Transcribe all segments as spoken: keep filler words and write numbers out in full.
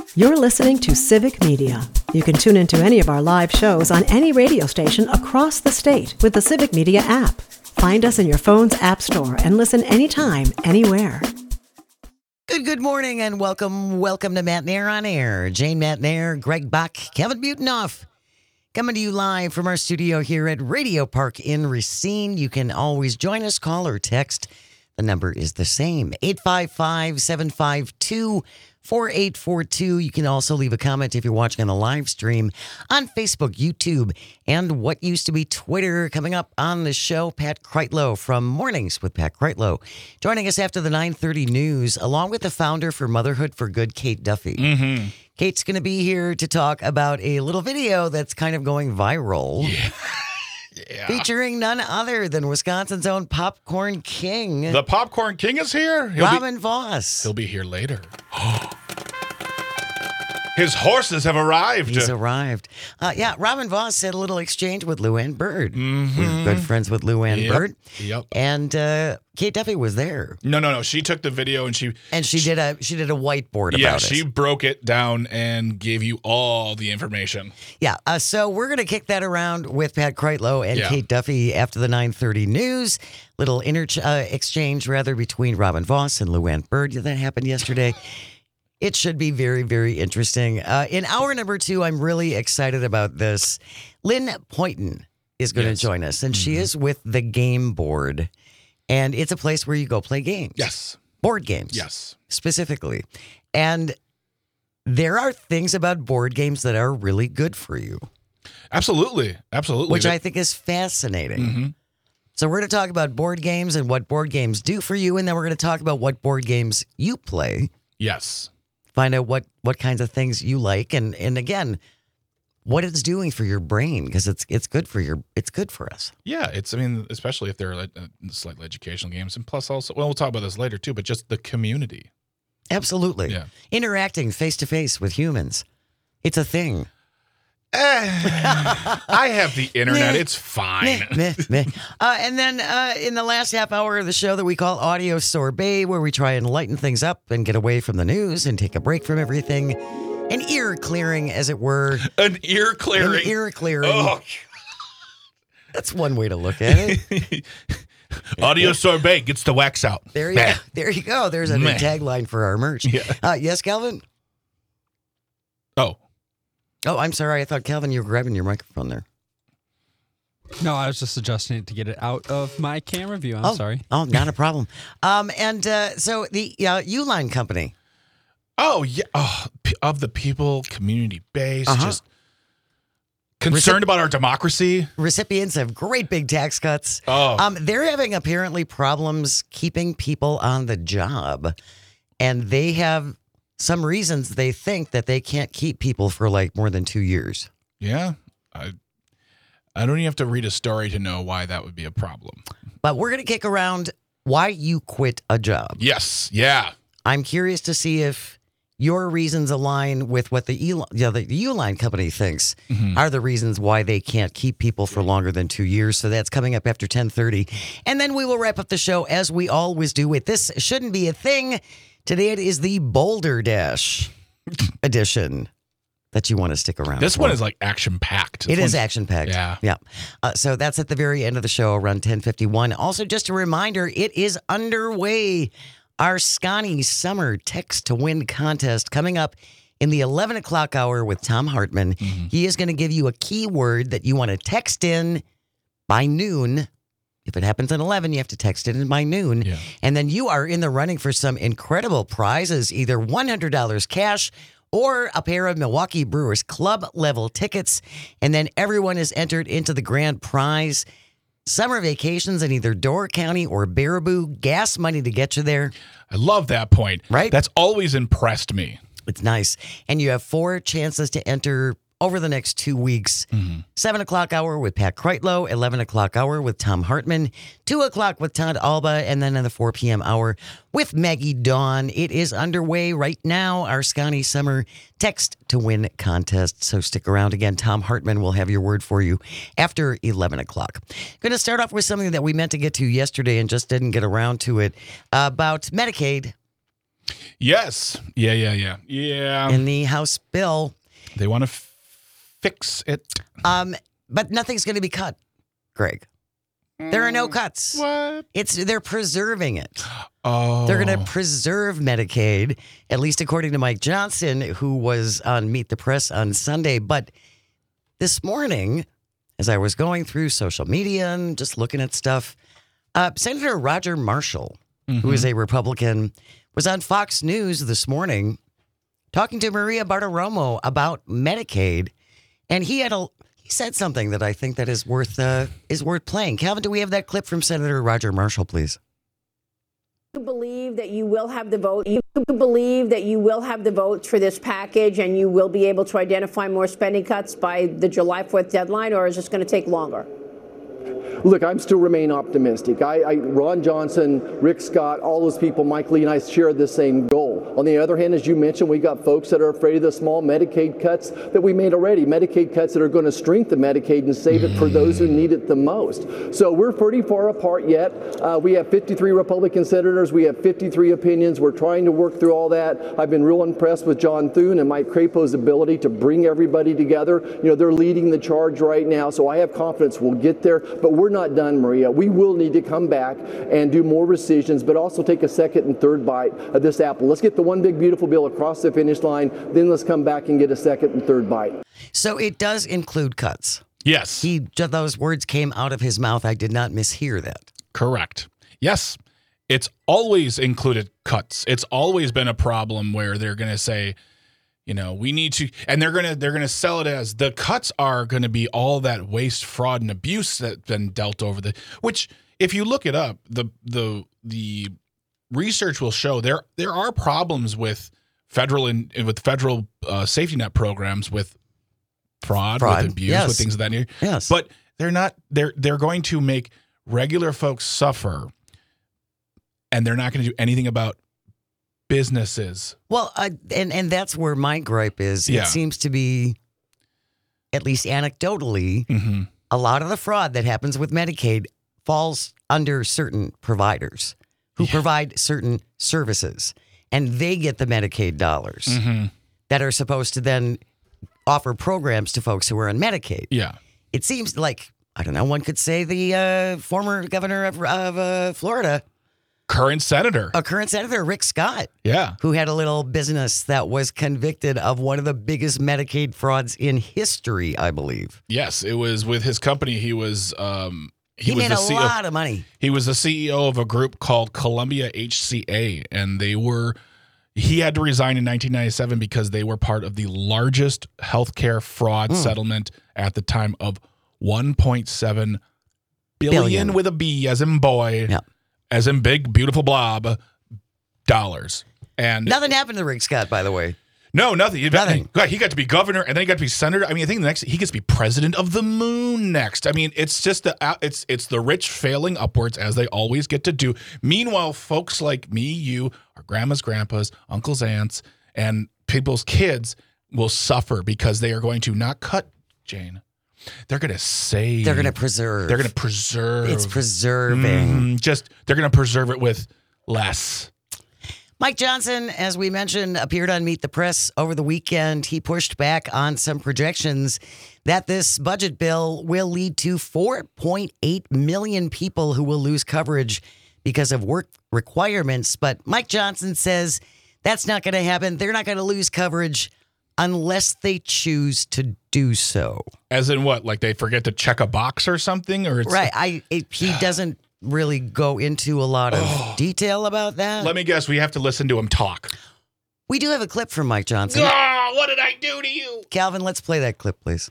You're listening to Civic Media. You can tune into any of our live shows on any radio station across the state with the Civic Media app. Find us in your phone's app store and listen anytime, anywhere. Good, good morning and welcome, welcome to Matt Nair on Air. Jane Matt Nair, Greg Bach, Kevin Butenoff. Coming to you live from our studio here at Radio Park in Racine. You can always join us, call or text. The number is the same, eight five five, seven five two, four eight four two. You can also leave a comment if you're watching on the live stream on Facebook, YouTube, and what used to be Twitter. Coming up on the show, Pat Kreitlow from Mornings with Pat Kreitlow. Joining us after the nine thirty news, along with the founder for Motherhood for Good, Kate Duffy. Mm-hmm. Kate's going to be here to talk about a little video that's kind of going viral. Yeah. Yeah. Featuring none other than Wisconsin's own Popcorn King. The Popcorn King is here. He'll Robin be, Voss. He'll be here later. His horses have arrived. He's arrived. Uh, yeah, Robin Voss had a little exchange with Luann Bird. Mm-hmm. We're good friends with Luann Yep. Bird. Yep. And uh, Kate Duffy was there. No, no, no. She took the video and she And she, she did a she did a whiteboard about yeah, it. she broke it down and gave you all the information. Yeah, uh, so we're going to kick that around with Pat Kreitlow and Yeah. Kate Duffy after the nine thirty news. Little inter- uh, exchange, rather, between Robin Voss and Luann Bird that happened yesterday. It should be very, very interesting. Uh, in hour number two, I'm really excited about this. Lynn Poynton is going Yes. to join us, and Mm-hmm. she is with the Game Board. And it's a place where you go play games. Yes. Board games. Yes. Specifically. And there are things about board games that are really good for you, Absolutely. Absolutely. which That- I think is fascinating. Mhm. So we're going to talk about board games and what board games do for you, and then we're going to talk about what board games you play. Yes. Find out what, what kinds of things you like, and, and again, what it's doing for your brain, because it's it's good for your it's good for us. Yeah, it's, I mean, especially if they're like, uh, slightly educational games. And plus also, well, we'll talk about this later too, but just the community. Absolutely. Yeah. Interacting face to face with humans. It's a thing. I have the internet. Meh. It's fine. Meh, meh. Uh, and then uh, in the last half hour of the show that we call Audio Sorbet, where we try and lighten things up and get away from the news and take a break from everything. An ear clearing, as it were. An ear clearing. An ear clearing. Oh, That's one way to look at it. Audio sorbet gets the wax out. There you Meh. go. There you go. There's a new Meh. tagline for our merch. Yeah. Uh, yes, Calvin? Oh, Oh, I'm sorry. I thought, Calvin, you were grabbing your microphone there. No, I was just adjusting it to get it out of my camera view. I'm oh, sorry. Oh, not a problem. um, and uh, so the uh, Uline Company. oh yeah. Oh, p- of the people, community base, Uh-huh. just concerned Recip- about our democracy. Recipients of great big tax cuts. Oh, Um, they're having apparently problems keeping people on the job, and they have some reasons they think that they can't keep people for like more than two years. yeah. I, I don't even have to read a story to know why that would be a problem. But we're going to kick around why you quit a job. Yes. Yeah. I'm curious to see if your reasons align with what the E- yeah, the Uline Company thinks Mhm. are the reasons why they can't keep people for longer than two years. So that's coming up after ten thirty. And then we will wrap up the show as we always do with This Shouldn't Be a Thing. Today it is the Boulder Dash edition that you want to stick around This for. one is like action packed. It is action packed. Yeah. Yeah. Uh, so that's at the very end of the show around ten fifty-one. Also, just a reminder, it is underway. Our Scotty Summer Text to Win contest coming up in the eleven o'clock hour with Tom Hartman. Mm-hmm. He is going to give you a keyword that you want to text in by noon. If it happens at eleven, you have to text it in by noon. Yeah. And then you are in the running for some incredible prizes, either one hundred dollars cash or a pair of Milwaukee Brewers club level tickets. And then everyone is entered into the grand prize. Summer vacations in either Door County or Baraboo. Gas money to get you there. I love that point. Right? That's always impressed me. It's nice. And you have four chances to enter over the next two weeks. Mm-hmm. seven o'clock hour with Pat Kreitlow, eleven o'clock hour with Tom Hartman, two o'clock with Todd Alba, and then in the four p.m. hour with Maggie Dawn. It is underway right now, our Scotty Summer Text to Win contest. So stick around again. Tom Hartman will have your word for you after eleven o'clock. Going to start off with something that we meant to get to yesterday and just didn't get around to it, about Medicaid. Yes. Yeah, yeah, yeah. Yeah. in the House bill. They want to f- fix it. Um, but nothing's going to be cut, Greg. There are no cuts. What? It's they're preserving it. Oh. They're going to preserve Medicaid, at least according to Mike Johnson, who was on Meet the Press on Sunday. But this morning, as I was going through social media and just looking at stuff, uh, Senator Roger Marshall, Mm-hmm. who is a Republican, was on Fox News this morning talking to Maria Bartiromo about Medicaid, and he had a he said something that I think that is worth uh, is worth playing. Calvin, do we have that clip from Senator Roger Marshall, please? You believe that you will have the vote. You believe that you will have the votes for this package, and you will be able to identify more spending cuts by the July fourth deadline, or is this going to take longer? Look, I'm still remain optimistic. I, I, Ron Johnson, Rick Scott, all those people, Mike Lee and I share the same goal. On the other hand, as you mentioned, we got folks that are afraid of the small Medicaid cuts that we made already, Medicaid cuts that are going to strengthen Medicaid and save it for those who need it the most. So we're pretty far apart yet. Uh, we have fifty-three Republican senators. We have fifty-three opinions. We're trying to work through all that. I've been real impressed with John Thune and Mike Crapo's ability to bring everybody together. You know, they're leading the charge right now, so I have confidence we'll get there, but we're not done, Maria. We will need to come back and do more rescissions, but also take a second and third bite of this apple. Let's get the one big beautiful bill across the finish line, then let's come back and get a second and third bite. So it does include cuts. Yes. He those words came out of his mouth. I did not mishear that. Correct. Yes. It's always included cuts. It's always been a problem where they're going to say, you know, we need to, and they're going to, they're going to sell it as the cuts are going to be all that waste, fraud, and abuse that's been dealt over the, which if you look it up, the, the, the research will show there, there are problems with federal and with federal uh, safety net programs with fraud, Fraud, with abuse, yes. with things of that nature. Yes. But they're not, they're, they're going to make regular folks suffer, and they're not going to do anything about businesses. Well, uh, and, and that's where my gripe is. Yeah. It seems to be, at least anecdotally, Mm-hmm. a lot of the fraud that happens with Medicaid falls under certain providers who Yeah. provide certain services, and they get the Medicaid dollars Mm-hmm. that are supposed to then offer programs to folks who are on Medicaid. Yeah. It seems like, I don't know, one could say the uh, former governor of, of uh, Florida, Current senator. a current senator, Rick Scott, Yeah. who had a little business that was convicted of one of the biggest Medicaid frauds in history, I believe. Yes, it was with his company. He was um He, was made the a C E O lot of money. He was the C E O of a group called Columbia H C A, and they were he had to resign in nineteen ninety-seven because they were part of the largest healthcare fraud Hmm. settlement at the time of one point seven billion, Billion. with a B as in boy, Yeah. as in big beautiful blob dollars. And Nothing happened to Rick Scott, by the way. no, nothing. He, Nothing. God, he got to be governor, and then he got to be senator. I mean, I think the next he gets to be president of the moon next. I mean, it's just the it's it's the rich failing upwards as they always get to do. Meanwhile, folks like me, you, our grandmas, grandpas, uncles, aunts, and people's kids will suffer because they are going to not cut, Jane. They're going to save. They're going to preserve. They're going to preserve. It's preserving. Mm, just they're going to preserve it with less. Mike Johnson, as we mentioned, appeared on Meet the Press over the weekend. He pushed back on some projections that this budget bill will lead to four point eight million people who will lose coverage because of work requirements. But Mike Johnson says that's not going to happen. They're not going to lose coverage unless they choose to do so. As in what? Like they forget to check a box or something? Or it's Right. I it, he doesn't really go into a lot of detail about that. Let me guess, we have to listen to him talk. We do have a clip from Mike Johnson. Oh, what did I do to you? Calvin, let's play that clip, please.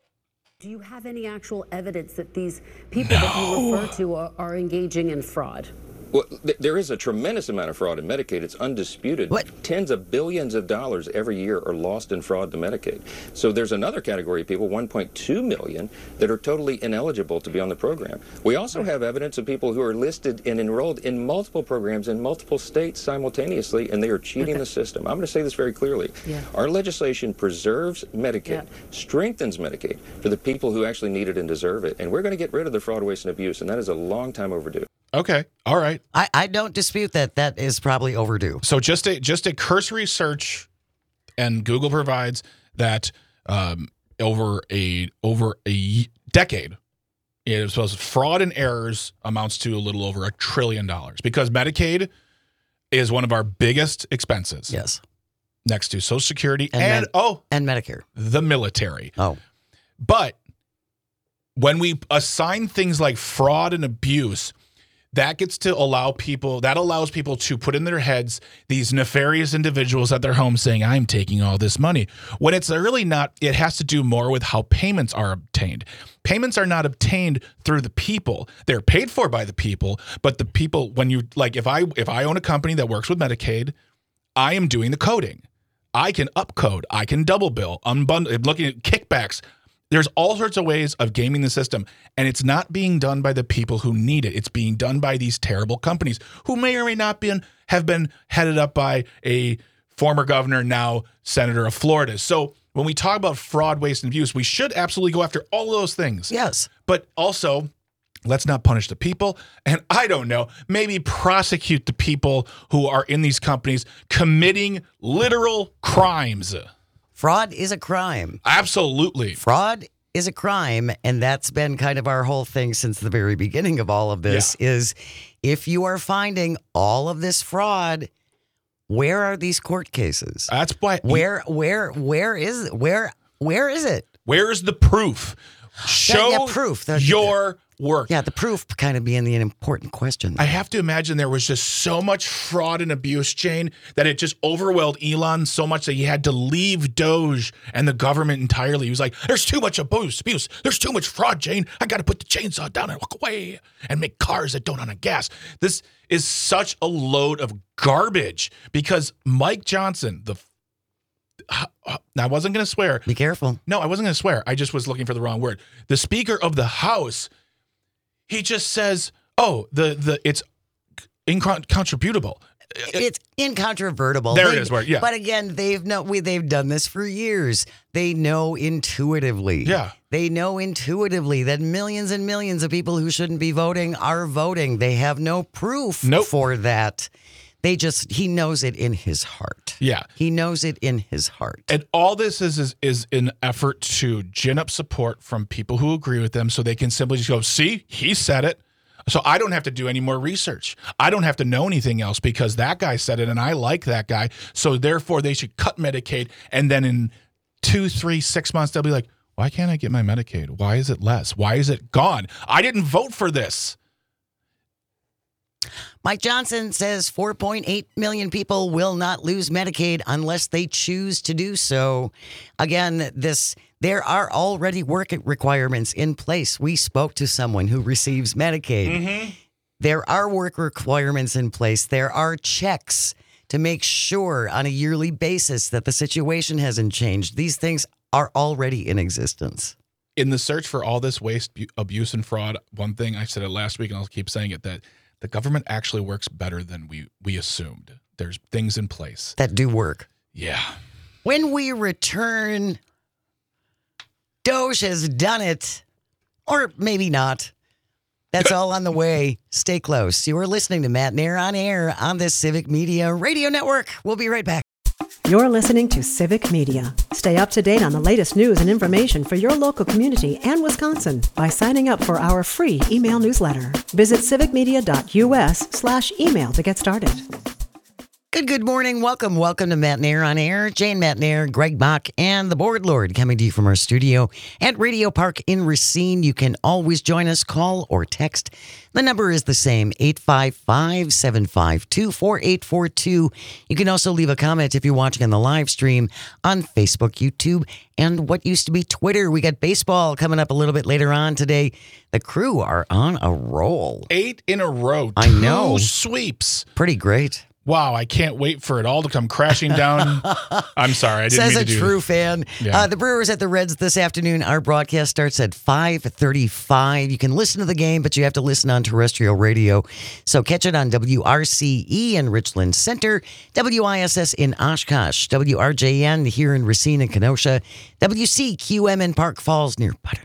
Do you have any actual evidence that these people that you refer to are, are engaging in fraud? Well, th- there is a tremendous amount of fraud in Medicaid. It's undisputed. What? Tens of billions of dollars every year are lost in fraud to Medicaid. So there's another category of people, one point two million, that are totally ineligible to be on the program. We also have evidence of people who are listed and enrolled in multiple programs in multiple states simultaneously, and they are cheating the system. I'm going to say this very clearly. Yeah. Our legislation preserves Medicaid, Yeah. strengthens Medicaid for the people who actually need it and deserve it, and we're going to get rid of the fraud, waste, and abuse, and that is a long time overdue. Okay. All right. I, I don't dispute that. That is probably overdue. So just a just a cursory search, and Google provides that um, over a over a decade, it was fraud and errors amounts to a little over a trillion dollars because Medicaid is one of our biggest expenses. Yes. Next to Social Security and, And and oh, And Medicare. the military. Oh. But when we assign things like fraud and abuse, that gets to allow people, that allows people to put in their heads these nefarious individuals at their home saying, I'm taking all this money. When it's really not, it has to do more with how payments are obtained. Payments are not obtained through the people. They're paid for by the people, but the people, when you, like if I, if I own a company that works with Medicaid, I am doing the coding. I can upcode. I can double bill, unbundle, looking at kickbacks. There's all sorts of ways of gaming the system, and it's not being done by the people who need it. It's being done by these terrible companies who may or may not be, have been headed up by a former governor, now senator of Florida. So when we talk about fraud, waste, and abuse, we should absolutely go after all of those things. Yes. But also, let's not punish the people. And I don't know, maybe prosecute the people who are in these companies committing literal crimes. Fraud is a crime. Absolutely. Fraud is a crime, and that's been kind of our whole thing since the very beginning of all of this, Yeah. is if you are finding all of this fraud, where are these court cases? That's why. Where, where, where is, where, where is it? Where is the proof? Show yeah, proof. The- your work. Yeah, the proof kind of being the important question. I have to imagine there was just so much fraud and abuse, Jane, that it just overwhelmed Elon so much that he had to leave Doge and the government entirely. He was like, there's too much abuse, abuse. There's too much fraud, Jane. I got to put the chainsaw down and walk away and make cars that don't run on gas. This is such a load of garbage because Mike Johnson, the I wasn't going to swear. Be careful. No, I wasn't going to swear. I just was looking for the wrong word. The Speaker of the House, he just says, "Oh, the the it's incontrovertible." It's incontrovertible. There it They- is, where- yeah. But again, they've no, we, they've done this for years. They know intuitively. Yeah. They know intuitively that millions and millions of people who shouldn't be voting are voting. They have no proof Nope. for that. They just, he knows it in his heart. Yeah. He knows it in his heart. And all this is, is is an effort to gin up support from people who agree with them so they can simply just go, see, he said it. So I don't have to do any more research. I don't have to know anything else because that guy said it and I like that guy. So therefore they should cut Medicaid. And then in two, three, six months, they'll be like, why can't I get my Medicaid? Why is it less? Why is it gone? I didn't vote for this. Mike Johnson says four point eight million people will not lose Medicaid unless they choose to do so. Again, this there are already work requirements in place. We spoke to someone who receives Medicaid. Mm-hmm. There are work requirements in place. There are checks to make sure on a yearly basis that the situation hasn't changed. These things are already in existence. In the search for all this waste, bu- abuse, and fraud, one thing I said it last week and I'll keep saying it, that the government actually works better than we, we assumed. There's things in place. That do work. Yeah. When we return, Doge has done it, or maybe not. That's all on the way. Stay close. You are listening to Matt Nair on air on this Civic Media Radio Network. We'll be right back. You're listening to Civic Media. Stay up to date on the latest news and information for your local community and Wisconsin by signing up for our free email newsletter. Visit civicmedia.us slash email to get started. Good, good morning. Welcome, welcome to Matt Nair on air. Jane Matt Nair, Greg Bach, and the Board Lord coming to you from our studio at Radio Park in Racine. You can always join us, call or text. The number is the same, eight five five, seven five two, four eight four two. You can also leave a comment if you're watching on the live stream on Facebook, YouTube, and what used to be Twitter. We got baseball coming up a little bit later on today. The Crew are on a roll. Eight in a row. I know. Two sweeps. Pretty great. Wow, I can't wait for it all to come crashing down. I'm sorry, I didn't Says mean a to do true that. fan. Yeah. Uh, the Brewers at the Reds this afternoon. Our broadcast starts at five thirty-five. You can listen to the game, but you have to listen on terrestrial radio. So catch it on W R C E in Richland Center, W I S S in Oshkosh, W R J N here in Racine and Kenosha, W C Q M in Park Falls near Butternut.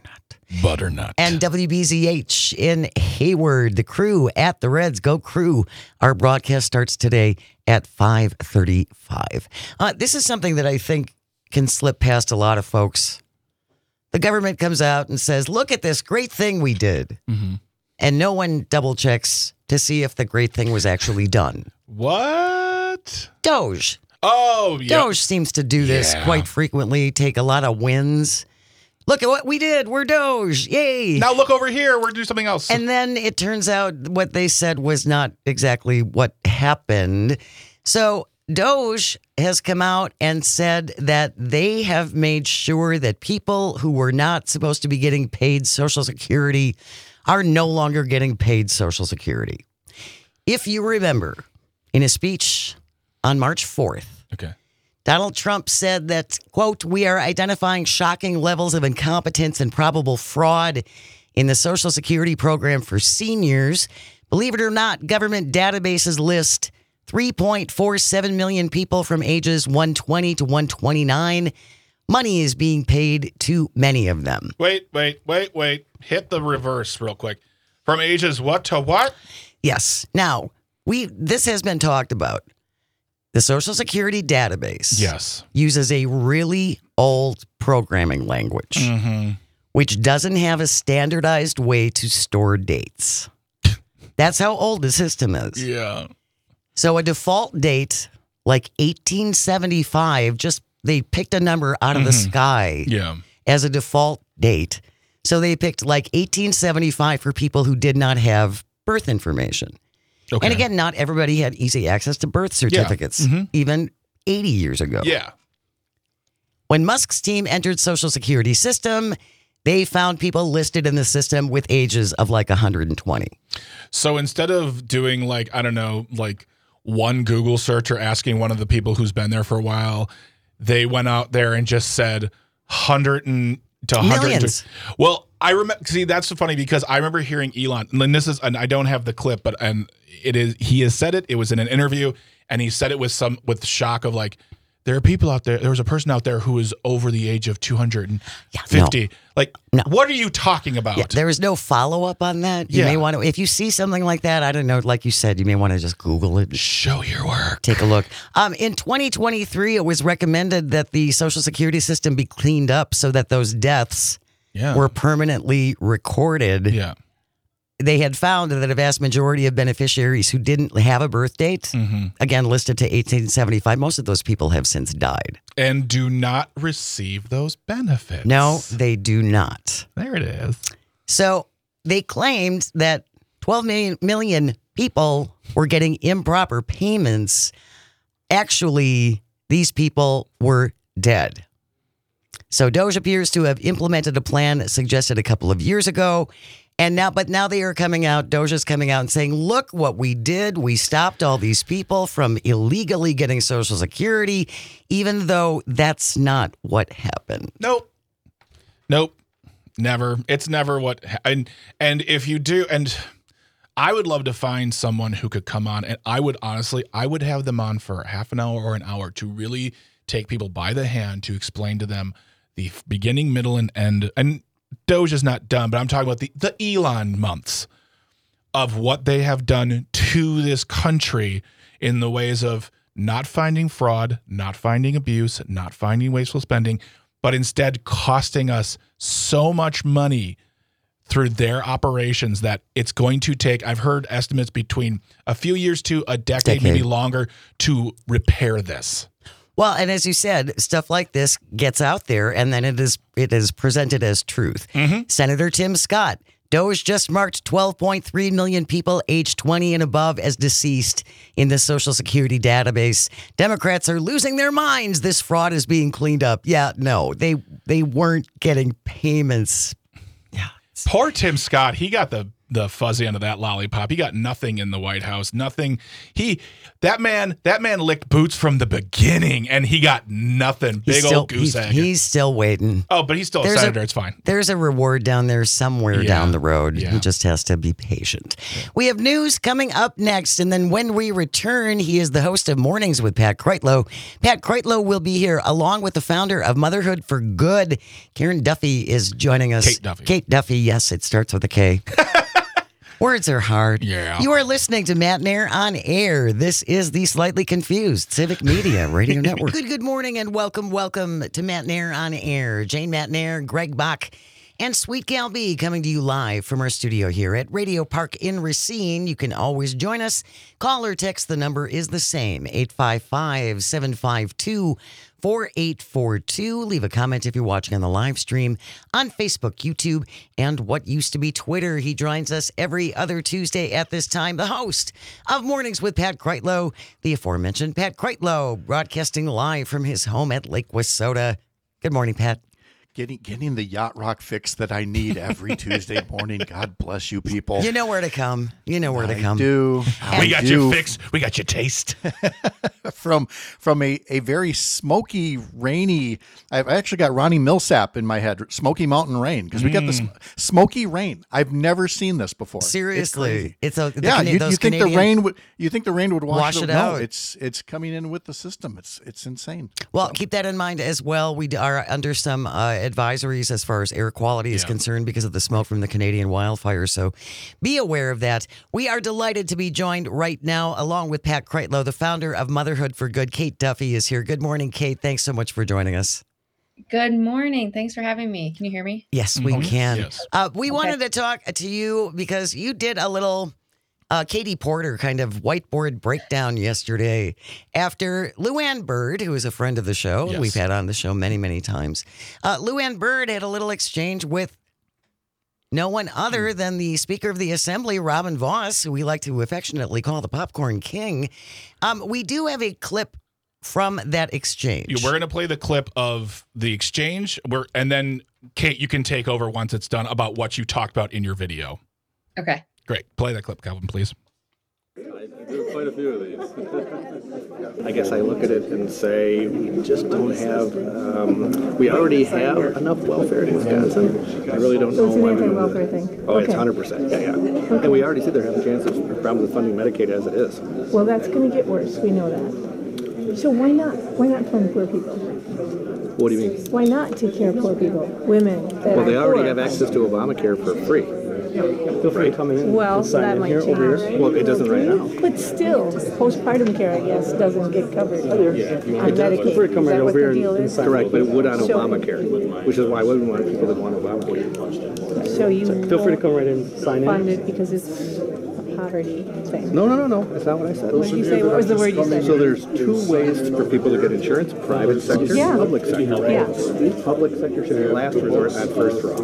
Butternut. And W B Z H in Hayward. The Crew at the Reds. Go Crew. Our broadcast starts today at five thirty-five. Uh, this is something that I think can slip past a lot of folks. The government comes out and says, look at this great thing we did. Mm-hmm. And no one double checks to see if the great thing was actually done. What? Doge. Oh, yeah. Doge seems to do this Yeah. quite frequently, take a lot of wins. Look at what we did. We're Doge. Yay. Now look over here. We're doing something else. And then it turns out what they said was not exactly what happened. So Doge has come out and said that they have made sure that people who were not supposed to be getting paid Social Security are no longer getting paid Social Security. If you remember, in a speech on March fourth, okay. Donald Trump said that, quote, we are identifying shocking levels of incompetence and probable fraud in the Social Security program for seniors. Believe it or not, government databases list three point four seven million people from ages one twenty to one twenty-nine. Money is being paid to many of them. Wait, wait, wait, wait. Hit the reverse real quick. From ages what to what? Yes. Now, we this has been talked about. The Social Security database Yes. uses a really old programming language, Mm-hmm. which doesn't have a standardized way to store dates. That's how old the system is. Yeah. So a default date like eighteen seventy-five, just they picked a number out of the sky Yeah. as a default date. So they picked like eighteen seventy-five for people who did not have birth information. Okay. And again, not everybody had easy access to birth certificates, Mhm. even eighty years ago. Yeah. When Musk's team entered Social Security system, they found people listed in the system with ages of like one hundred twenty. So instead of doing like, I don't know, like one Google search or asking one of the people who's been there for a while, they went out there and just said one hundred and to one hundred. Millions. Well, I remember, see, that's so funny because I remember hearing Elon, and this is, and I don't have the clip, but, and it is, he has said it, it was in an interview, and he said it with some, with shock of like, there are people out there, there was a person out there who is over the age of two hundred fifty. Yeah, no. Like, No. what are you talking about? Yeah, there was no follow-up on that. You Yeah. may want to, if you see something like that, I don't know, like you said, you may want to just Google it. Show your work. Take a look. Um, in twenty twenty-three, it was recommended that the Social Security system be cleaned up so that those deaths Yeah. were permanently recorded. Yeah. They had found that a vast majority of beneficiaries who didn't have a birth date, Mm-hmm. again listed to eighteen seventy-five, most of those people have since died. And do not receive those benefits. No, they do not. There it is. So they claimed that twelve million, million people were getting improper payments. Actually, these people were dead. So Doge appears to have implemented a plan suggested a couple of years ago. And now, but now they are coming out, Doge is coming out and saying, look what we did. We stopped all these people from illegally getting Social Security, even though that's not what happened. Nope. Nope. Never. It's never what, and, and if you do, and I would love to find someone who could come on, and I would honestly, I would have them on for half an hour or an hour to really take people by the hand to explain to them the beginning, middle, and end. And Doge is not done, but I'm talking about the, the Elon months of what they have done to this country in the ways of not finding fraud, not finding abuse, not finding wasteful spending, but instead costing us so much money through their operations that it's going to take, I've heard estimates between a few years to a decade, Decade. maybe longer, to repair this. Well, and as you said, stuff like this gets out there and then it is it is presented as truth. Mm-hmm. Senator Tim Scott, Doge just marked twelve point three million people aged twenty and above as deceased in the Social Security database. Democrats are losing their minds. This fraud is being cleaned up. Yeah, no, they they weren't getting payments. Yeah. Poor Tim Scott, he got the the fuzzy end of that lollipop. He got nothing in the White House. Nothing. He that man that man licked boots from the beginning, and he got nothing. Big He's still, old goose he's, egg. he's still waiting. Oh, but he's still There's a a- senator. it's fine. There's a reward down there somewhere Yeah. down the road. Yeah. He just has to be patient. We have news coming up next, and then when we return, he is the host of Mornings with Pat Kreitlow. Pat Kreitlow will be here along with the founder of Motherhood for Good. Karen Duffy is joining us. Kate Duffy. Kate Duffy, yes, it starts with a K. Words are hard. Yeah. You are listening to Matt Nair on air. This is the Slightly Confused Civic Media Radio Network. Good, good morning and welcome, welcome to Matt Nair on air. Jane Matt Nair, Greg Bach, and Sweet Gal B coming to you live from our studio here at Radio Park in Racine. You can always join us. Call or text. The number is the same, eight five five, seven five two, four eight four two. Leave a comment if you're watching on the live stream on Facebook, YouTube, and what used to be Twitter. He joins us every other Tuesday at this time, the host of Mornings with Pat Kreitlow, the aforementioned Pat Kreitlow, broadcasting live from his home at Lake Wissota. Good morning, Pat. Getting getting the yacht rock fix that I need every Tuesday morning. God bless you people. You know where to come. You know where to I come. do. We I got do. you fixed. We got you taste. from from a, a very smoky, rainy. I've actually got Ronnie Millsap in my head. Smoky Mountain Rain, because we got this smoky rain. I've never seen this before. Seriously, it's, it's a the yeah. Cana- You, those you think Canadian- the rain would? You think the rain would wash, Wash it no, out. it's it's coming in with the system. It's it's insane. Well, keep that in mind as well. We are under some uh, advisories as far as air quality is Yeah. concerned because of the smoke from the Canadian wildfires. So be aware of that. We are delighted to be joined right now along with Pat Kreitlow, the founder of Motherhood for Good. Kate Duffy is here. Good morning, Kate. Thanks so much for joining us. Good morning. Thanks for having me. Can you hear me? Yes, we Mhm. can. Yes. Uh, we Okay. wanted to talk to you because you did a little uh, Katie Porter kind of whiteboard breakdown yesterday after Luann Bird, who is a friend of the show, Yes. we've had on the show many, many times. Uh, Luann Bird had a little exchange with no one other than the Speaker of the Assembly, Robin Vos, who we like to affectionately call the Popcorn King. Um, we do have a clip from that exchange. Yeah, we're going to play the clip of the exchange, We're, and then, Kate, you can take over once it's done about what you talked about in your video. Okay. Great. Play that clip, Calvin, please. There's quite a few of these. I guess I look at it and say, we just don't have, um, we already have enough welfare in Wisconsin. I really don't know why we do that. thing. Oh, it's Okay. one hundred percent, yeah, yeah. And we already see they're having chances, problems with funding Medicaid as it is. Well, that's going to get worse. We know that. So why not? Why not fund poor people? What do you mean? Why not take care of poor people, women that Well, they are already poor? have access to Obamacare for free. Feel free to come in Well, and sign that in might here, over change. here. Well, it doesn't right now. But still, postpartum care, I guess, doesn't get covered on It does. Medicaid. Feel free to come Is right that what over here the and deal and is? sign. Correct, but it would on So- Obamacare, which is why we want people that want Obamacare. So you Feel free to come right in and sign fund in. it because it's a poverty thing. No, no, no, no, that's not what I said. What did you say? What was the word you said? So there's two ways for people to get insurance, private sector Yeah. and public sector. Yeah. Public sector should be last resort, not first draw.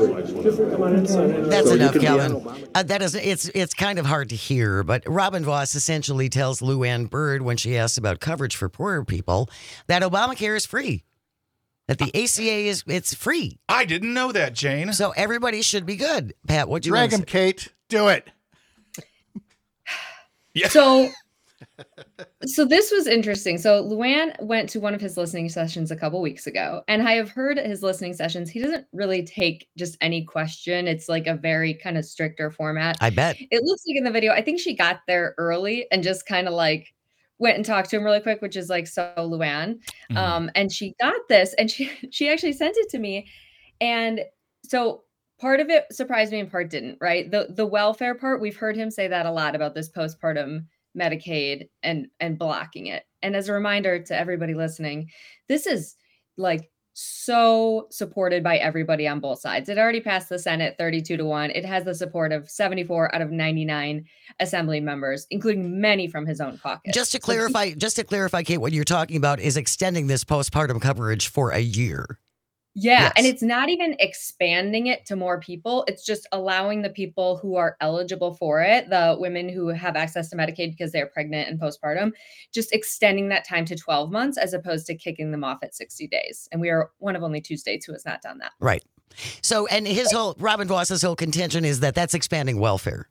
That's So you enough, could be Calvin. on Obama. Uh, that is, it's it's kind of hard to hear, but Robin Vos essentially tells Luann Bird when she asks about coverage for poorer people that Obamacare is free, that the A C A is it's free, I didn't know that, Jane. so everybody should be good. Pat, what do you Drag want him, to say? Kate. Do it. Yeah. So, so this was interesting. So Luann went to one of his listening sessions a couple weeks ago, and I have heard his listening sessions. He doesn't really take just any question. It's like a very kind of stricter format. I bet. It looks like in the video, I think she got there early and just kind of like went and talked to him really quick, which is like so Luann. Mhm. Um, and she got this, and she she actually sent it to me, and so part of it surprised me and part didn't. Right, the the welfare part, we've heard him say that a lot about this postpartum Medicaid and and blocking it. And as a reminder to everybody listening, this is like so supported by everybody on both sides. It already passed the Senate thirty-two to one. It has the support of seventy-four out of ninety-nine assembly members, including many from his own caucus. Just to So he- clarify, just to clarify, Kate, what you're talking about is extending this postpartum coverage for a year. Yeah, and Yes. it's not even expanding it to more people. It's just allowing the people who are eligible for it, the women who have access to Medicaid because they're pregnant and postpartum, just extending that time to twelve months as opposed to kicking them off at sixty days. And we are one of only two states who has not done that. Right. So, and his whole, Robin Voss's whole contention is that that's expanding welfare.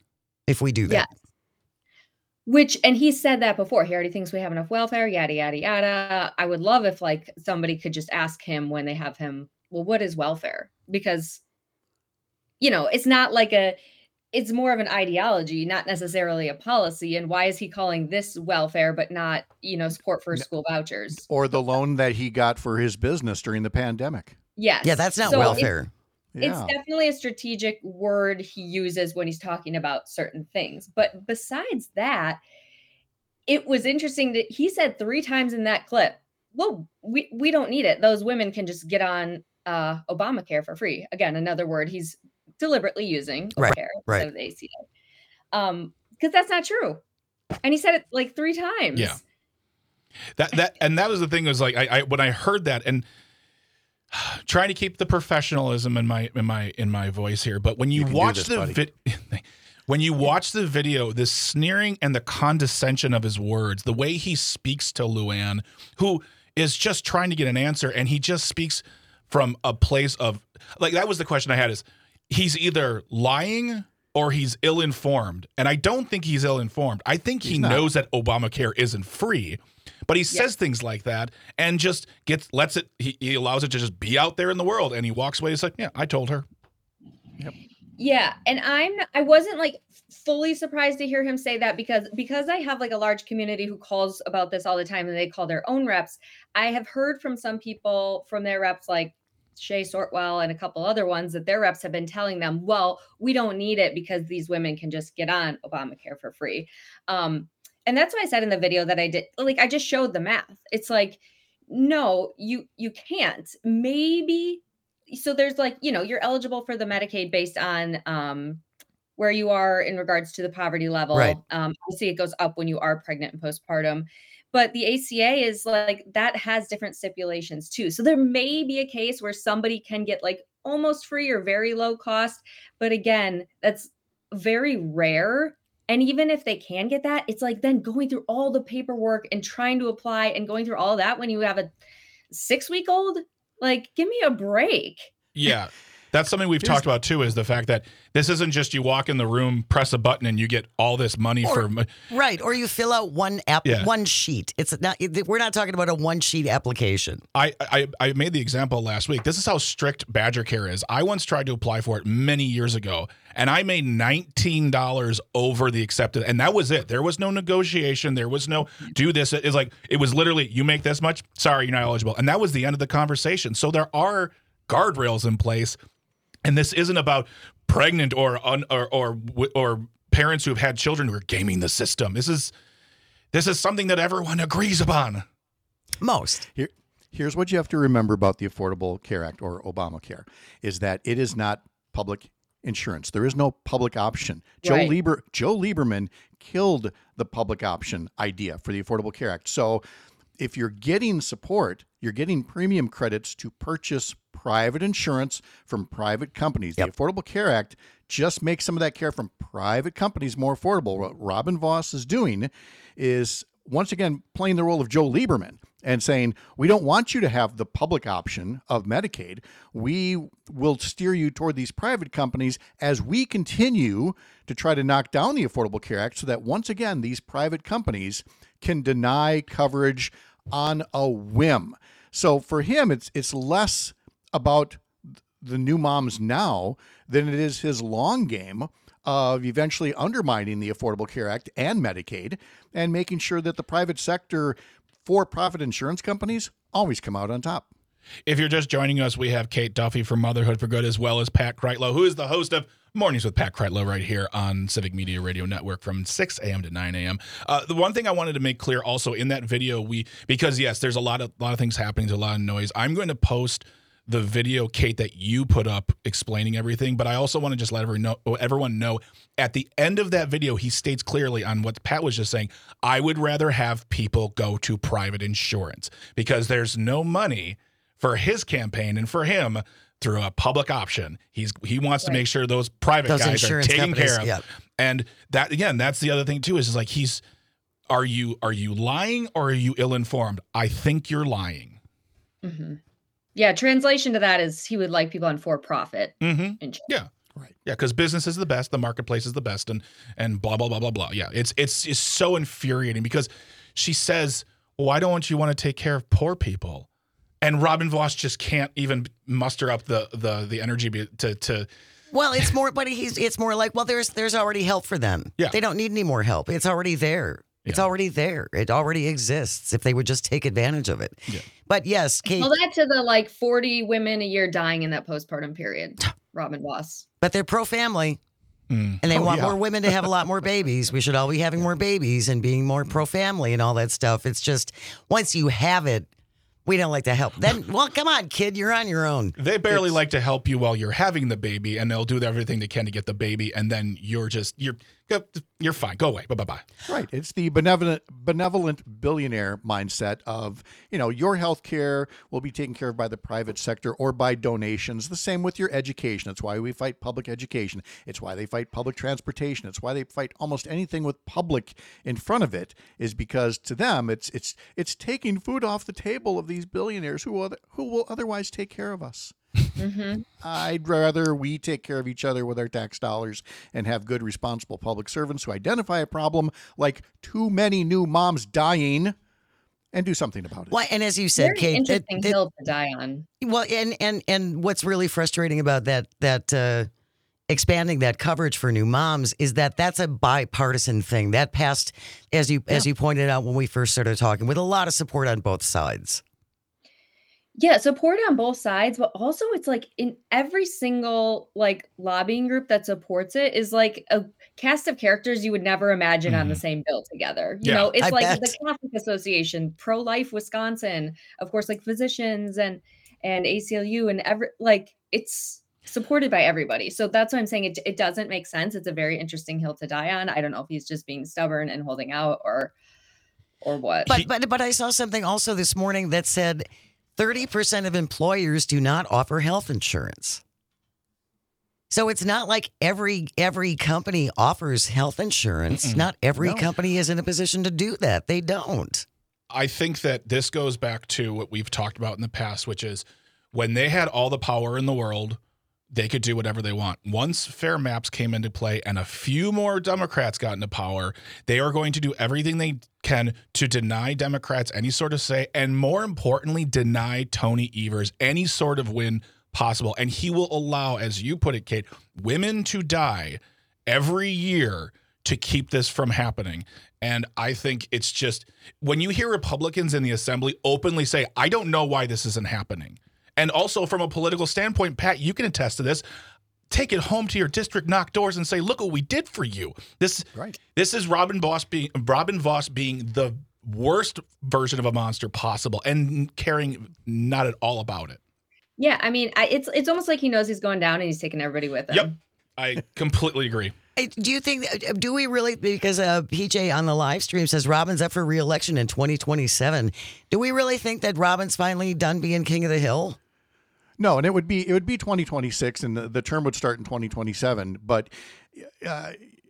if we do that. Yes. Which, and he said that before. He already thinks we have enough welfare, yada, yada, yada. I would love if like somebody could just ask him when they have him, well, what is welfare? Because, you know, it's not like a, it's more of an ideology, not necessarily a policy. And why is he calling this welfare, but not, you know, support for school vouchers? Or the loan that he got for his business during the pandemic. Yes. Yeah, that's not So welfare. It's Yeah. definitely a strategic word he uses when he's talking about certain things. But besides that, it was interesting that he said three times in that clip, well, we, we don't need it. Those women can just get on uh, Obamacare for free. Again, another word he's deliberately using, Right, Obamacare right. instead of the A C A. Um, because that's not true. And he said it like three times. Yeah. That that and that was the thing was like I, I when I heard that and trying to keep the professionalism in my in my in my voice here, but when you, You can do watch this, the buddy. vid, when you watch the video, the sneering and the condescension of his words, the way he speaks to Luann, who is just trying to get an answer, and he just speaks from a place of like that was the question I had is he's either lying or he's ill-informed, and I don't think he's ill-informed. I think he He's not. knows that Obamacare isn't free. But he says things like that and just gets lets it. He, he allows it to just be out there in the world, and he walks away. He's like, "Yeah, I told her." Yeah, and I'm I wasn't like fully surprised to hear him say that because because I have like a large community who calls about this all the time and they call their own reps. I have heard from some people from their reps like Shay Sortwell and a couple other ones that their reps have been telling them, "Well, we don't need it because these women can just get on Obamacare for free." Um, And that's why I said in the video that I did, like, I just showed the math. It's like, no, you you can't. Maybe. So there's like, you know, you're eligible for the Medicaid based on um, where you are in regards to the poverty level. Right. Um, obviously, it goes up when you are pregnant and postpartum. But the A C A is like, that has different stipulations too. So there may be a case where somebody can get like almost free or very low cost. But again, that's very rare. And even if they can get that, it's like then going through all the paperwork and trying to apply and going through all that when you have a six week old, like, give me a break. Yeah. That's something we've talked about too, is the fact that this isn't just you walk in the room, press a button, and you get all this money Or- for. mo- Right, or you fill out one app, Yeah. one sheet. It's not. We're not talking about a one sheet application. I, I I made the example last week. This is how strict Badger Care is. I once tried to apply for it many years ago, and I made nineteen dollars over the accepted, and that was it. There was no negotiation. There was no do this. It's like it was literally you make this much. Sorry, you're not eligible, and that was the end of the conversation. So there are guardrails in place. And this isn't about pregnant or un, or, or or parents who have had children who are gaming the system. This is this is something that everyone agrees upon. Most. Here, here's what you have to remember about the Affordable Care Act, or Obamacare, is that it is not public insurance. There is no public option. Joe Right. Lieber, Joe Lieberman killed the public option idea for the Affordable Care Act. So if you're getting support, you're getting premium credits to purchase private insurance from private companies. Yep. The Affordable Care Act just makes some of that care from private companies more affordable. What Robin Voss is doing is, once again, playing the role of Joe Lieberman and saying, we don't want you to have the public option of Medicaid. We will steer you toward these private companies as we continue to try to knock down the Affordable Care Act so that, once again, these private companies can deny coverage on a whim. So for him, it's it's less about the new moms now than it is his long game of eventually undermining the Affordable Care Act and Medicaid and making sure that the private sector for-profit insurance companies always come out on top. If you're just joining us, we have Kate Duffy from Motherhood for Good, as well as Pat Kreitlow, who is the host of Mornings with Pat Kreitlow right here on Civic Media Radio Network from six a.m. to nine a.m. Uh, the one thing I wanted to make clear also in that video, we because yes, there's a lot of lot of things happening, there's a lot of noise. I'm going to post the video, Kate, that you put up explaining everything, but I also want to just let everyone know, everyone know at the end of that video, he states clearly on what Pat was just saying, I would rather have people go to private insurance because there's no money for his campaign and for him through a public option. He's he wants Right. to make sure those private Those guys are insurance taken companies, care of. yeah. And that again, that's the other thing too, is, is like he's are you are you lying or are you ill-informed? I think you're lying. Mm-hmm. Yeah, translation to that is he would like people on for-profit Mm-hmm. insurance. Yeah. Right. Yeah, because business is the best, the marketplace is the best, and and blah blah blah blah blah. Yeah, it's it's it's so infuriating because she says, well, "Why don't you want to take care of poor people?" And Robin Vos just can't even muster up the the the energy to to. Well, it's more, but he's it's more like, well, there's there's already help for them. Yeah. They don't need any more help. It's already there. It's Yeah. already there. It already exists. If they would just take advantage of it. Yeah. But yes, Kate. Well, that to the like forty women a year dying in that postpartum period. Robin Vos. But they're pro-family. Mm. And they Oh, want yeah. more women to have a lot more babies. We should all be having more babies and being more pro-family and all that stuff. It's just, once you have it, we don't like to help. Then, well, come on, kid, you're on your own. They barely It's- like to help you while you're having the baby, and they'll do everything they can to get the baby, and then you're just you're you're fine. Go away. Bye bye bye. Right. It's the benevolent benevolent billionaire mindset of, you know, your health care will be taken care of by the private sector or by donations. The same with your education. That's why we fight public education. It's why they fight public transportation. It's why they fight almost anything with public in front of it, is because to them it's it's it's taking food off the table of these billionaires who will, who will otherwise take care of us. Mm-hmm. I'd rather we take care of each other with our tax dollars and have good, responsible public servants who identify a problem like too many new moms dying and do something about it. Why? And as you said, Very Kate, that- interesting that- hill to die on. well, and and and what's really frustrating about that that uh, expanding that coverage for new moms is that that's a bipartisan thing that passed, as you as you pointed out when we first started talking, with a lot of support on both sides. Yeah, support on both sides, but also it's like in every single like lobbying group that supports it is like a cast of characters you would never imagine on the Mhm. same bill together. You Yeah, know, it's I like bet. the Catholic Association, Pro-Life Wisconsin, of course, like physicians and and A C L U and every like it's supported by everybody. So that's why I'm saying it it doesn't make sense. It's a very interesting hill to die on. I don't know if he's just being stubborn and holding out or or what. But but but I saw something also this morning that said thirty percent of employers do not offer health insurance. So it's not like every every company offers health insurance. Mm-mm. Not every No. company is in a position to do that. They don't. I think that this goes back to what we've talked about in the past, which is when they had all the power in the world, they could do whatever they want. Once Fair Maps came into play and a few more Democrats got into power, they are going to do everything they can to deny Democrats any sort of say, and more importantly, deny Tony Evers any sort of win possible. And he will allow, as you put it, Kate, women to die every year to keep this from happening. And I think it's just when you hear Republicans in the assembly openly say, I don't know why this isn't happening. And also from a political standpoint, Pat, you can attest to this. Take it home to your district, knock doors, and say, "Look what we did for you." This, Right. this is Robin Vos being Robin Vos being the worst version of a monster possible, and caring not at all about it. Yeah, I mean, I, it's it's almost like he knows he's going down and he's taking everybody with him. Yep, I completely agree. Hey, do you think, do we really, because uh, P J on the live stream says Robin's up for re-election in twenty twenty-seven. Do we really think that Robin's finally done being king of the hill? No, and it would be it would be twenty twenty-six, and the, the term would start in twenty twenty-seven. But uh,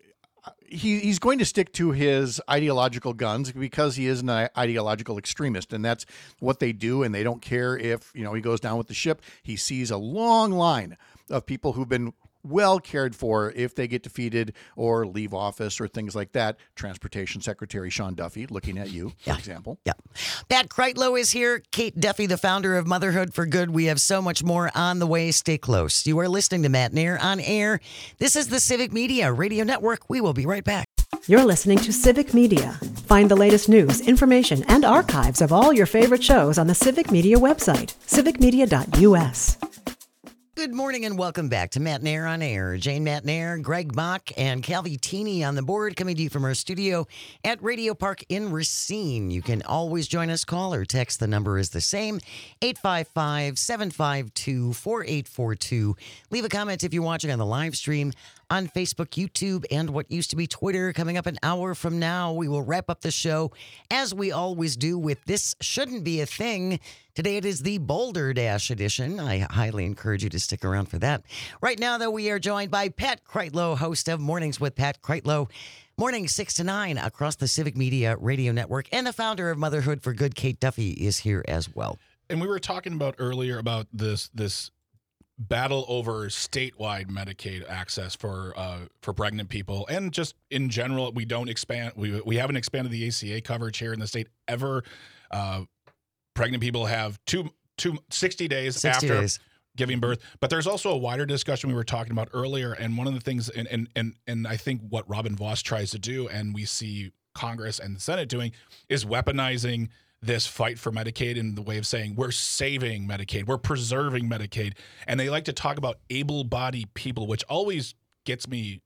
he he's going to stick to his ideological guns because he is an ideological extremist, and that's what they do. And they don't care if, you know, he goes down with the ship. He sees a long line of people who've been well cared for if they get defeated or leave office or things like that. Transportation Secretary Sean Duffy, looking at you, for Yeah. example. Yeah. Pat Kreitlow is here. Kate Duffy, the founder of Motherhood for Good. We have so much more on the way. Stay close. You are listening to Matt Nair on air. This is the Civic Media Radio Network. We will be right back. You're listening to Civic Media. Find the latest news, information, and archives of all your favorite shows on the Civic Media website, civic media dot u s. Good morning and welcome back to Matt Nair on air. Jane Matt Nair, Greg Bach, and Calvi Teeny on the board, coming to you from our studio at Radio Park in Racine. You can always join us, call or text. The number is the same, eight five five, seven five two, four eight four two. Leave a comment if you're watching on the live stream on Facebook, YouTube, and what used to be Twitter. Coming up an hour from now, we will wrap up the show, as we always do, with This Shouldn't Be a Thing. Today it is the Boulder Dash edition. I highly encourage you to stick around for that. Right now, though, we are joined by Pat Kreitlow, host of Mornings with Pat Kreitlow. Mornings six to nine across the Civic Media Radio Network. And the founder of Motherhood for Good, Kate Duffy, is here as well. And we were talking about earlier about this this battle over statewide Medicaid access for uh, for pregnant people, and just in general, we don't expand. We we haven't expanded the A C A coverage here in the state ever. Uh, pregnant people have two two sixty days sixty after days. giving birth, but there's also a wider discussion we were talking about earlier, and one of the things, and and and and I think what Robin Vos tries to do, and we see Congress and the Senate doing, is weaponizing this fight for Medicaid in the way of saying we're saving Medicaid, we're preserving Medicaid. And they like to talk about able-bodied people, which always gets me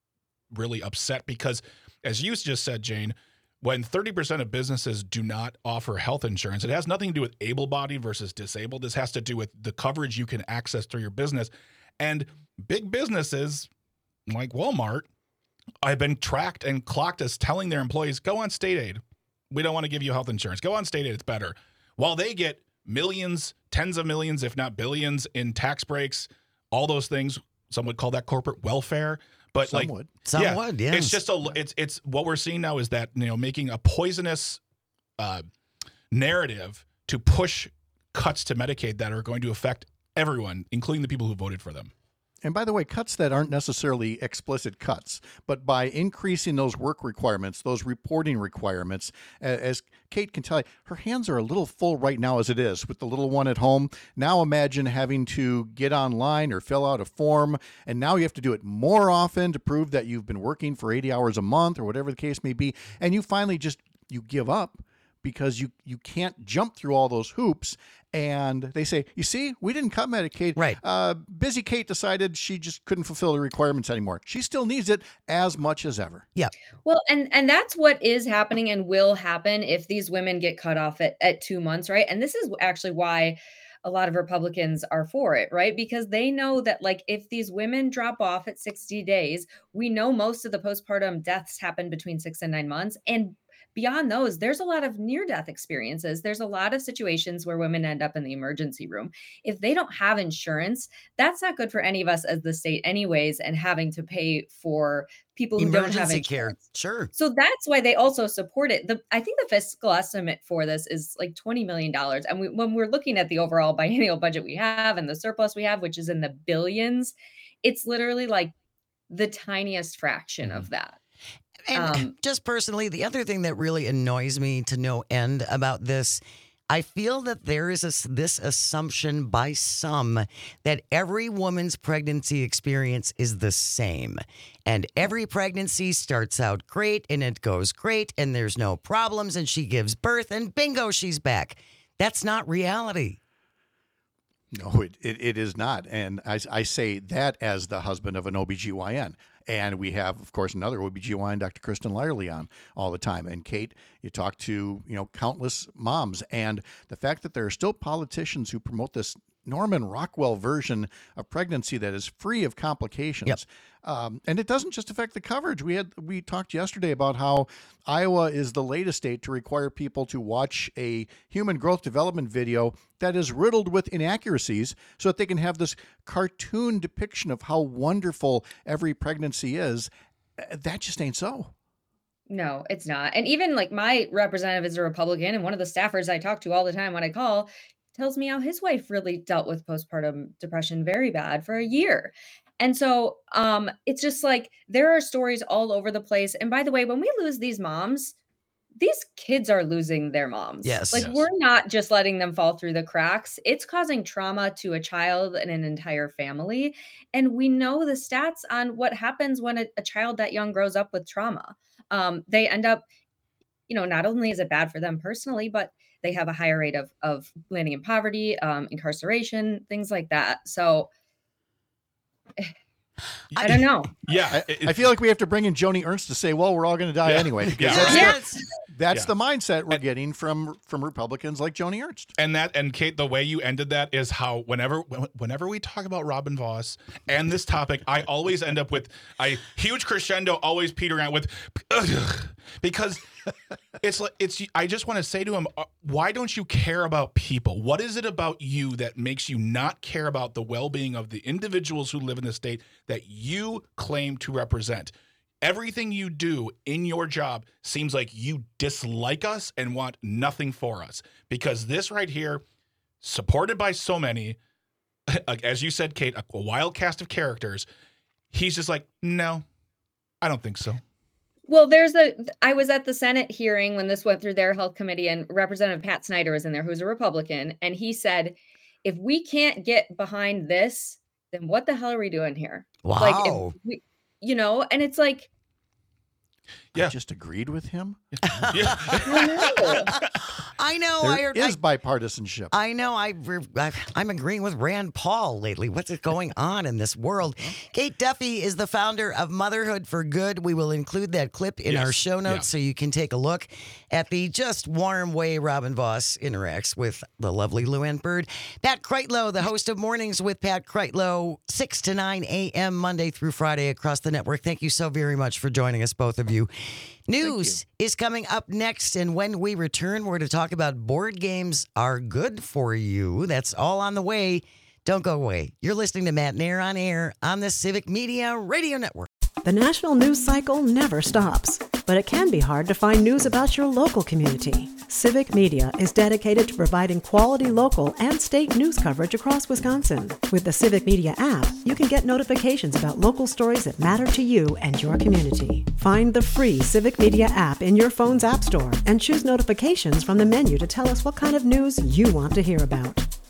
really upset because, as you just said, Jane, when thirty percent of businesses do not offer health insurance, it has nothing to do with able-bodied versus disabled. This has to do with the coverage you can access through your business. And big businesses like Walmart, I've been tracked and clocked as telling their employees, go on state aid. We don't want to give you health insurance. Go on state aid. It's better. While they get millions, tens of millions, if not billions in tax breaks, all those things. Some would call that corporate welfare. But Some like, would. Some yeah, would, yes. It's just a, it's, it's what we're seeing now is that, you know, making a poisonous uh, narrative to push cuts to Medicaid that are going to affect everyone, including the people who voted for them. And by the way, cuts that aren't necessarily explicit cuts, but by increasing those work requirements, those reporting requirements, as Kate can tell you, her hands are a little full right now as it is with the little one at home. Now imagine having to get online or fill out a form, and now you have to do it more often to prove that you've been working for eighty hours a month or whatever the case may be. And you finally just, you give up because you, you can't jump through all those hoops. And they say, you see, we didn't cut Medicaid. Right. Uh, busy Kate decided she just couldn't fulfill the requirements anymore. She still needs it as much as ever. Yeah. Well, and and that's what is happening and will happen if these women get cut off at, at two months, right? And this is actually why a lot of Republicans are for it, right? Because they know that, like, if these women drop off at sixty days, we know most of the postpartum deaths happen between six and nine months. And beyond those, there's a lot of near-death experiences. There's a lot of situations where women end up in the emergency room. If they don't have insurance, that's not good for any of us as the state anyways, and having to pay for people who Emergency don't have care. insurance. Sure. So that's why they also support it. The, I think the fiscal estimate for this is like twenty million dollars. And we, when we're looking at the overall biennial budget we have and the surplus we have, which is in the billions, it's literally like the tiniest fraction Mm-hmm. of that. And Um, just personally, the other thing that really annoys me to no end about this, I feel that there is a, this assumption by some that every woman's pregnancy experience is the same. And every pregnancy starts out great and it goes great and there's no problems and she gives birth and bingo, she's back. That's not reality. No, it, it, it is not. And I, I say that as the husband of an O B G Y N. And we have, of course, another O B G Y N, Doctor Kristen Lyerly, on all the time. And Kate, you talk to, you know, countless moms. And the fact that there are still politicians who promote this Norman Rockwell version of pregnancy that is free of complications. Yep. Um, and it doesn't just affect the coverage. We had we talked yesterday about how Iowa is the latest state to require people to watch a human growth development video that is riddled with inaccuracies so that they can have this cartoon depiction of how wonderful every pregnancy is. Uh, That just ain't so. No, it's not. And even like my representative is a Republican, and one of the staffers I talk to all the time when I call tells me how his wife really dealt with postpartum depression very bad for a year. And so um, it's just like there are stories all over the place. And by the way, when we lose these moms, these kids are losing their moms. Yes. Like Yes. we're not just letting them fall through the cracks. It's causing trauma to a child and an entire family. And we know the stats on what happens when a, a child that young grows up with trauma. Um, they end up, you know, not only is it bad for them personally, but they have a higher rate of, of landing in poverty, um, incarceration, things like that. So I don't know. Yeah. I, I feel like we have to bring in Joni Ernst to say, well, we're all going to die Yeah. anyway. Because Yeah. that's, Yes. the, that's Yeah. the mindset we're getting from from Republicans like Joni Ernst. And that, and Kate, the way you ended that is how whenever whenever we talk about Robin Vos and this topic, I always end up with a huge crescendo, always petering out with, ugh, because it's like it's. I just want to say to him, uh, why don't you care about people? What is it about you that makes you not care about the well-being of the individuals who live in the state that you claim to represent? Everything you do in your job seems like you dislike us and want nothing for us. Because this right here, supported by so many, as you said, Kate, a wild cast of characters. He's just like, no, I don't think so. Well, there's a, I was at the Senate hearing when this went through their health committee, and Representative Pat Snyder was in there, who's a Republican. And he said, if we can't get behind this, then what the hell are we doing here? Wow. Like, if we, you know, and it's like, yeah. I just agreed with him. I know. There I heard, is I, bipartisanship. I know. I, I, I'm agreeing with Rand Paul lately. What's going on in this world? Kate Duffy is the founder of Motherhood for Good. We will include that clip in Yes. our show notes Yeah. so you can take a look at the just warm way Robin Voss interacts with the lovely Luann Bird. Pat Kreitlow, the host of Mornings with Pat Kreitlow, six to nine a.m. Monday through Friday across the network. Thank you so very much for joining us, both of you. News is coming up next, and when we return, we're to talk about board games are good for you. That's all on the way. Don't go away. You're listening to Matt Nair on Air on the Civic Media Radio Network. The national news cycle never stops, but it can be hard to find news about your local community. Civic Media is dedicated to providing quality local and state news coverage across Wisconsin. With the Civic Media app, you can get notifications about local stories that matter to you and your community. Find the free Civic Media app in your phone's app store and choose notifications from the menu to tell us what kind of news you want to hear about.